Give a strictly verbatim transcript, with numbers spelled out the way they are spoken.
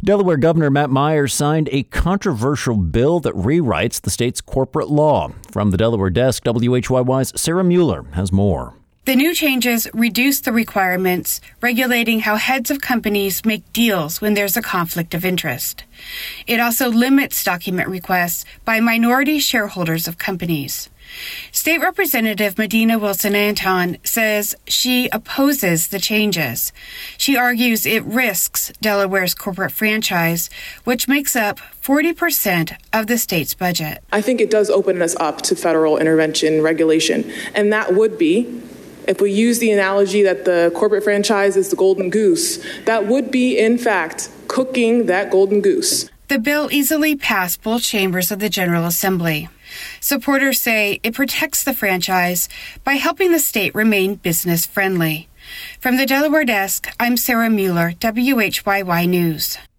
Delaware Governor Matt Myers signed a controversial bill that rewrites the state's corporate law. From the Delaware desk, W H Y Y's Sarah Mueller has more. The new changes reduce the requirements regulating how heads of companies make deals when there's a conflict of interest. It also limits document requests by minority shareholders of companies. State Representative Medina Wilson-Anton says she opposes the changes. She argues it risks Delaware's corporate franchise, which makes up forty percent of the state's budget. I think it does open us up to federal intervention regulation, and that would be, if we use the analogy that the corporate franchise is the golden goose, that would be, in fact, cooking that golden goose. The bill easily passed both chambers of the General Assembly. Supporters say it protects the franchise by helping the state remain business-friendly. From the Delaware desk, I'm Sarah Mueller, W H Y Y News.